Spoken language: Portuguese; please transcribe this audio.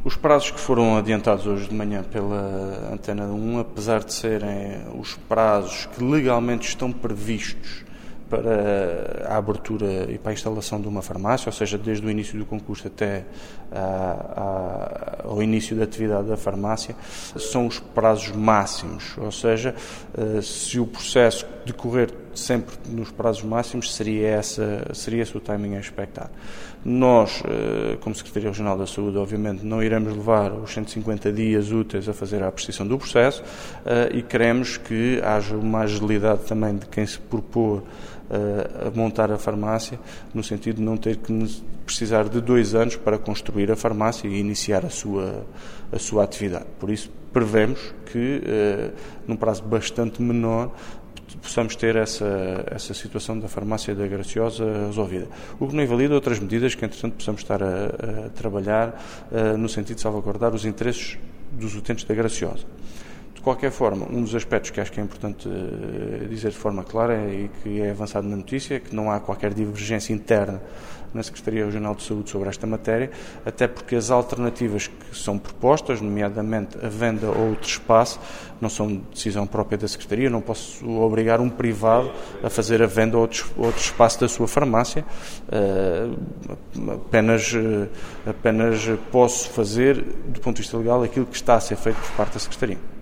Os prazos que foram adiantados hoje de manhã pela Antena 1, apesar de serem os prazos que legalmente estão previstos para a abertura e para a instalação de uma farmácia, ou seja, desde o início do concurso até ao início da atividade da farmácia, são os prazos máximos, ou seja, se o processo decorrer sempre nos prazos máximos, seria esse o timing expectado. Nós, como Secretaria Regional da Saúde, obviamente não iremos levar os 150 dias úteis a fazer a apreciação do processo e queremos que haja uma agilidade também de quem se propor a montar a farmácia, no sentido de não ter que precisar de 2 anos para construir a farmácia e iniciar a sua atividade. Por isso, prevemos que, num prazo bastante menor, possamos ter essa situação da farmácia da Graciosa resolvida. O que não invalida outras medidas que, entretanto, possamos estar a trabalhar no sentido de salvaguardar os interesses dos utentes da Graciosa. De qualquer forma, um dos aspectos que acho que é importante dizer de forma clara e que é avançado na notícia é que não há qualquer divergência interna na Secretaria Regional de Saúde sobre esta matéria, até porque as alternativas que são propostas, nomeadamente a venda ou o trespasse, não são decisão própria da Secretaria. Não posso obrigar um privado a fazer a venda ou o trespasse da sua farmácia, apenas posso fazer, do ponto de vista legal, aquilo que está a ser feito por parte da Secretaria.